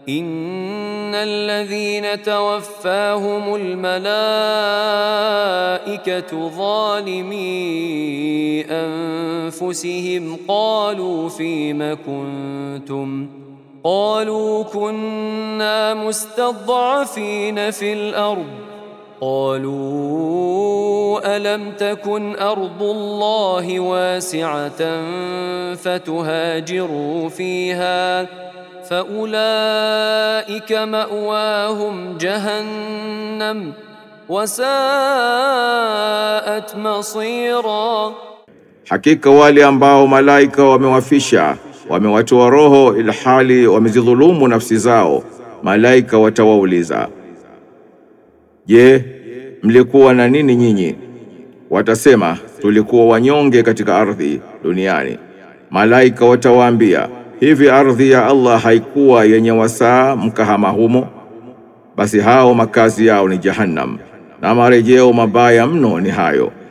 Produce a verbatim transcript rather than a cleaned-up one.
إن الذين توفاهم الملائكة ظالمي أنفسهم قالوا فيم كنتم قالوا كنا مستضعفين في الأرض قالوا ألم تكن أرض الله واسعة فتهاجروا فيها فأولئك مأواهم جهنم وساءت مصيرا. Hakika wale ambao malaika wamewafisha wamewatoa roho ilhali wamezidhulumu nafsi zao, malaika watawauliza, je, mlikuwa na nini nyinyi? Watasema, tulikuwa wanyonge katika ardhi duniani. Malaika watawaambia, hivi ardhi ya Allah haikuwa yenye wasaa mkahama humo? Basi hao makazi yao ni Jahannam, na marejeo mabaya mno ni hayo.